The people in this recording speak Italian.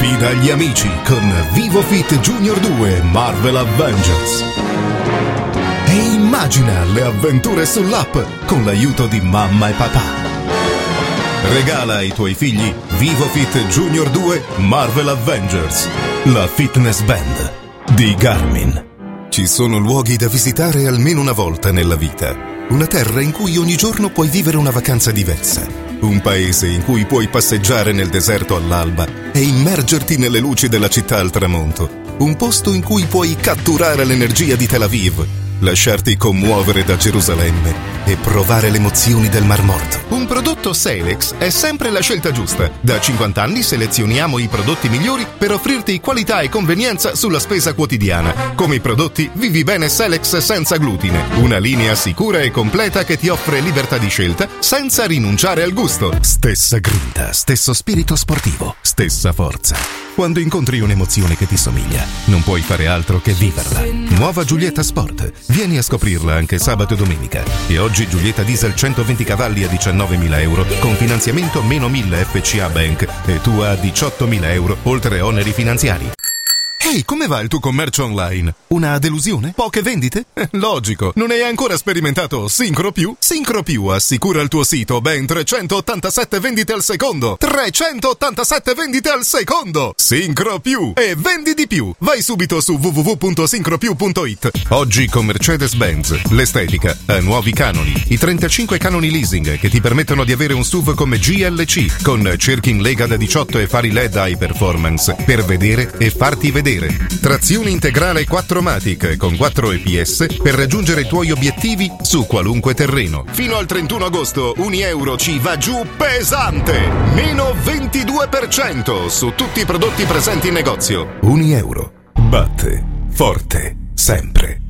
Sfida gli amici con VivoFit Junior 2 Marvel Avengers. E immagina le avventure sull'app con l'aiuto di mamma e papà. Regala ai tuoi figli VivoFit Junior 2 Marvel Avengers, la fitness band di Garmin. Ci sono luoghi da visitare almeno una volta nella vita. Una terra in cui ogni giorno puoi vivere una vacanza diversa. Un paese in cui puoi passeggiare nel deserto all'alba e immergerti nelle luci della città al tramonto. Un posto in cui puoi catturare l'energia di Tel Aviv, lasciarti commuovere da Gerusalemme e provare le emozioni del Mar Morto. Un prodotto Selex è sempre la scelta giusta. Da 50 anni selezioniamo i prodotti migliori per offrirti qualità e convenienza sulla spesa quotidiana. Come i prodotti Vivi Bene Selex senza glutine. Una linea sicura e completa che ti offre libertà di scelta senza rinunciare al gusto. Stessa grinta, stesso spirito sportivo, stessa forza. Quando incontri un'emozione che ti somiglia, non puoi fare altro che viverla. Nuova Giulietta Sport. Vieni a scoprirla anche sabato e domenica. E oggi Giulietta Diesel 120 cavalli a 19.000 euro con finanziamento meno 1000 FCA Bank e tu a 18.000 euro oltre oneri finanziari. Ehi, come va il tuo commercio online? Una delusione? Poche vendite? Logico, non hai ancora sperimentato Syncro Più? Syncro Più assicura al tuo sito ben 387 vendite al secondo! 387 vendite al secondo! Syncro Più! E vendi di più! Vai subito su www.syncropiù.it. Oggi con Mercedes-Benz, l'estetica ha nuovi canoni. I 35 canoni leasing che ti permettono di avere un SUV come GLC con cerchi in lega da 18 e fari LED high performance per vedere e farti vedere. Trazione integrale 4MATIC con 4 EPS per raggiungere i tuoi obiettivi su qualunque terreno. Fino al 31 agosto Unieuro ci va giù pesante! Meno 22% su tutti i prodotti presenti in negozio. Unieuro. Batte. Forte. Sempre.